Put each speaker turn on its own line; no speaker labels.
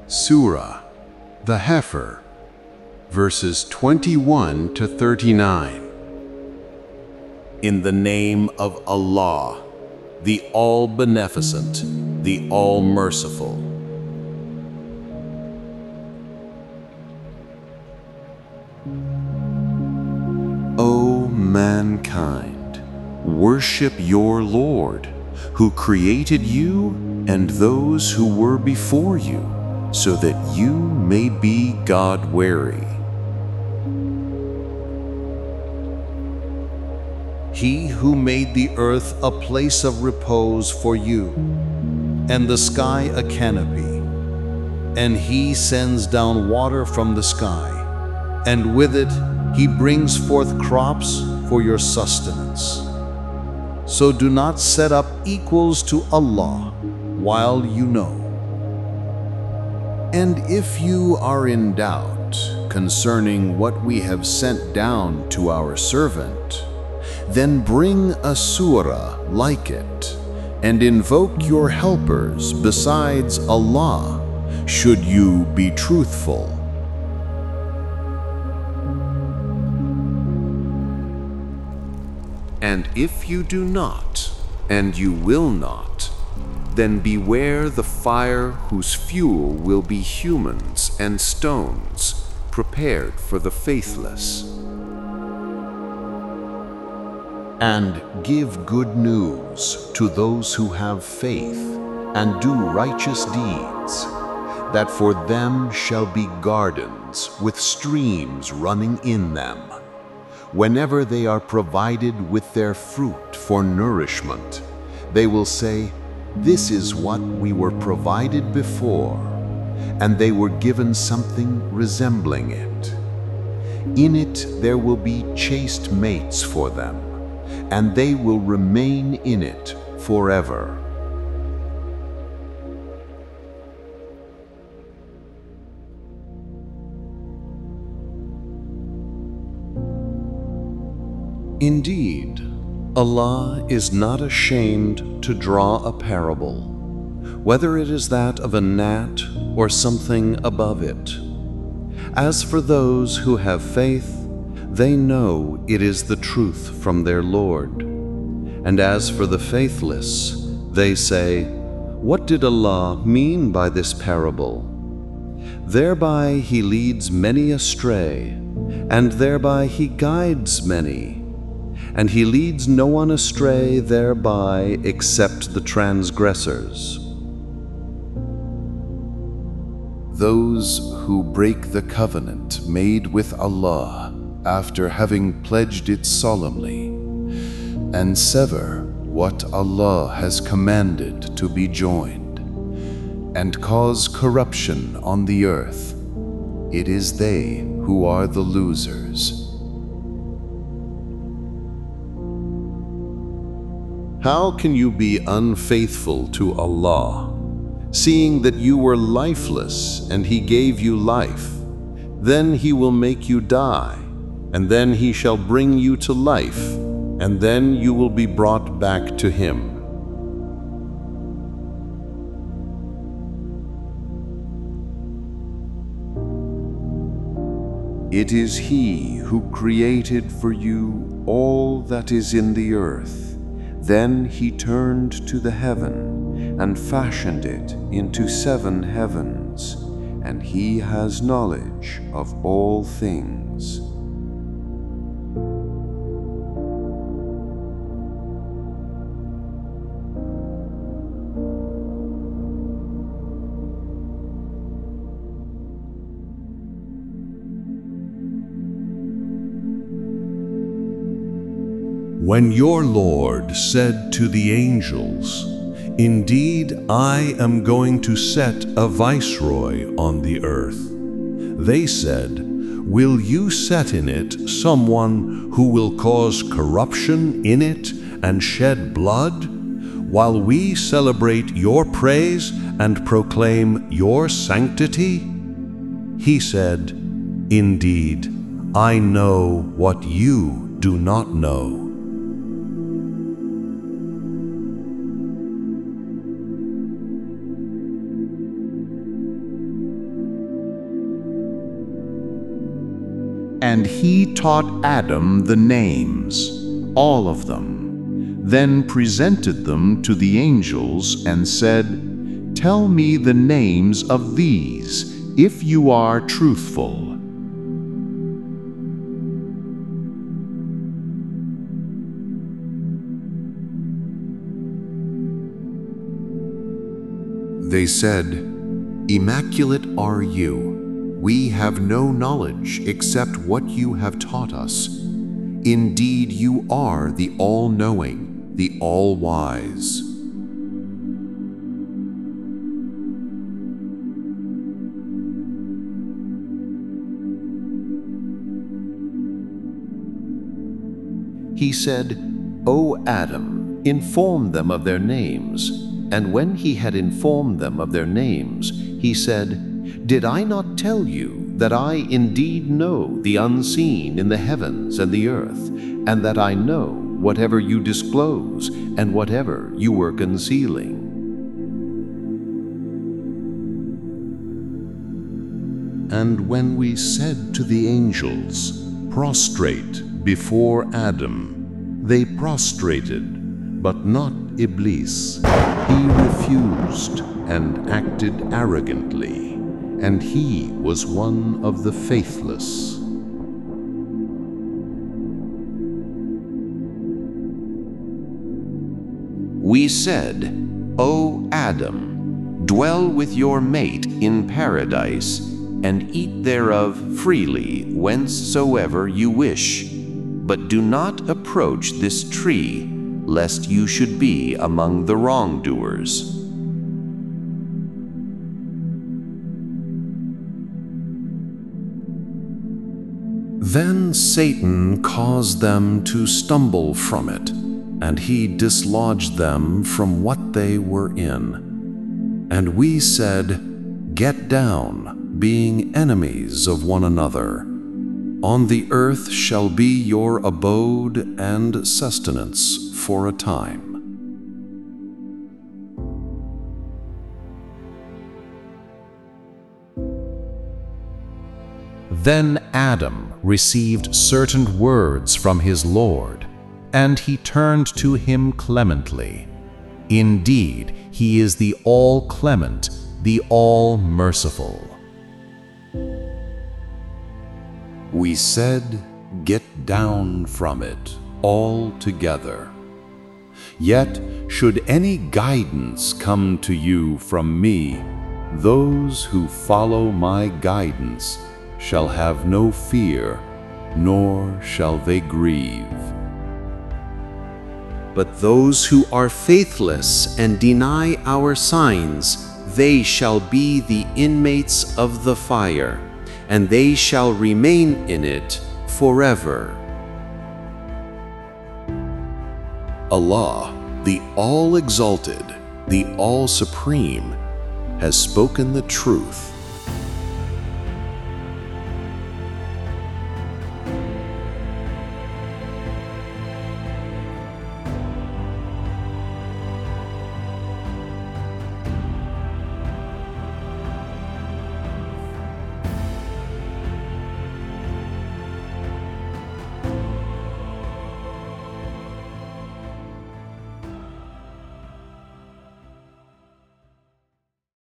Surah, the Heifer, verses 21 to 39.
In the name of Allah, the All-Beneficent, the All-Merciful.
O mankind, worship your Lord, who created you and those who were before you, so that you may be God-wary.
He who made the earth a place of repose for you, and the sky a canopy, and he sends down water from the sky, and with it he brings forth crops for your sustenance. So do not set up equals to Allah while you know.
And if you are in doubt concerning what we have sent down to our servant, then bring a surah like it, and invoke your helpers besides Allah, should you be truthful. And if you do not, and you will not, then beware the fire whose fuel will be humans and stones, prepared for the faithless.
And give good news to those who have faith and do righteous deeds, that for them shall be gardens with streams running in them, whenever they are provided with their fruit for nourishment. They will say, "This is what we were provided before," and they were given something resembling it. In it there will be chaste mates for them, and they will remain in it forever.
Indeed, Allah is not ashamed to draw a parable, whether it is that of a gnat or something above it. As for those who have faith, they know it is the truth from their Lord. And as for the faithless, they say, "What did Allah mean by this parable?" Thereby He leads many astray, and thereby He guides many. And He leads no one astray thereby except the transgressors.
Those who break the covenant made with Allah after having pledged it solemnly, and sever what Allah has commanded to be joined, and cause corruption on the earth, it is they who are the losers.
How can you be unfaithful to Allah, seeing that you were lifeless and He gave you life? Then He will make you die, and then He shall bring you to life, and then you will be brought back to Him.
It is He who created for you all that is in the earth. Then He turned to the heaven and fashioned it into 7 heavens, and He has knowledge of all things.
When your Lord said to the angels, "Indeed, I am going to set a viceroy on the earth," they said, "Will you set in it someone who will cause corruption in it and shed blood, while we celebrate your praise and proclaim your sanctity?" He said, "Indeed, I know what you do not know."
And he taught Adam the names, all of them, then presented them to the angels and said, "Tell me the names of these, if you are truthful."
They said, "Immaculate are you. We have no knowledge except what you have taught us. Indeed, you are the all-knowing, the all-wise."
He said, "O Adam, inform them of their names." And when he had informed them of their names, he said, "Did I not tell you that I indeed know the unseen in the heavens and the earth, and that I know whatever you disclose and whatever you were concealing?"
And when we said to the angels, "Prostrate before Adam," they prostrated, but not Iblis. He refused and acted arrogantly, and he was one of the faithless.
We said, "O Adam, dwell with your mate in paradise, and eat thereof freely whencesoever you wish, but do not approach this tree, lest you should be among the wrongdoers."
Then Satan caused them to stumble from it, and he dislodged them from what they were in. And we said, "Get down, being enemies of one another. On the earth shall be your abode and sustenance for a time."
Then Adam received certain words from his Lord, and he turned to him clemently. Indeed, he is the all-clement, the all-merciful.
We said, "Get down from it altogether. Yet should any guidance come to you from me, those who follow my guidance shall have no fear, nor shall they grieve.
But those who are faithless and deny our signs, they shall be the inmates of the fire, and they shall remain in it forever.
Allah, the All-Exalted, the All-Supreme, has spoken the truth.